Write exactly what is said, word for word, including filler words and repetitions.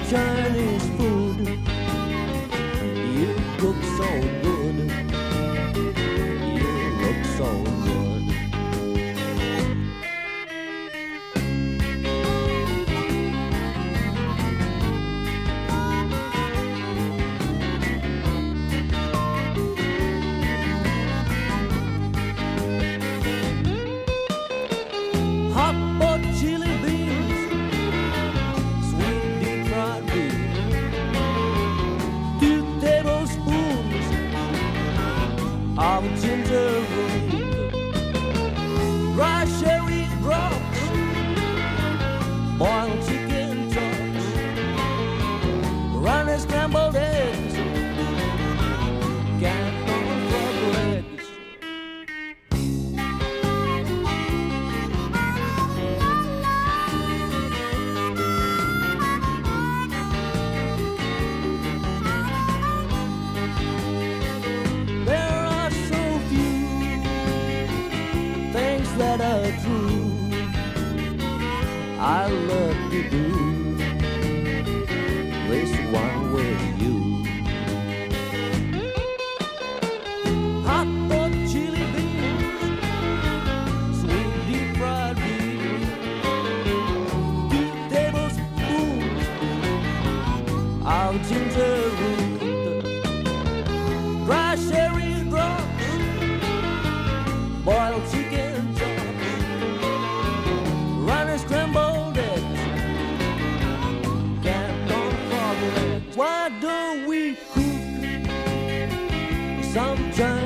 Chinese food. You look so good. You look so good. Hot pot chili beans, sweet deep fried beef, two tablespoons of ginger root, dry sherry drops, boiled chicken chops, runny scrambled eggs, canton frog legs. There are so few things that are true I love to do. This one with you. Hot pot chili beans, sweet deep fried beef, two tablespoons of ginger root, dry sherry drops, boiled chicken chops, runny scrambled eggs, canton frog legs. Why don't we cook some Chinese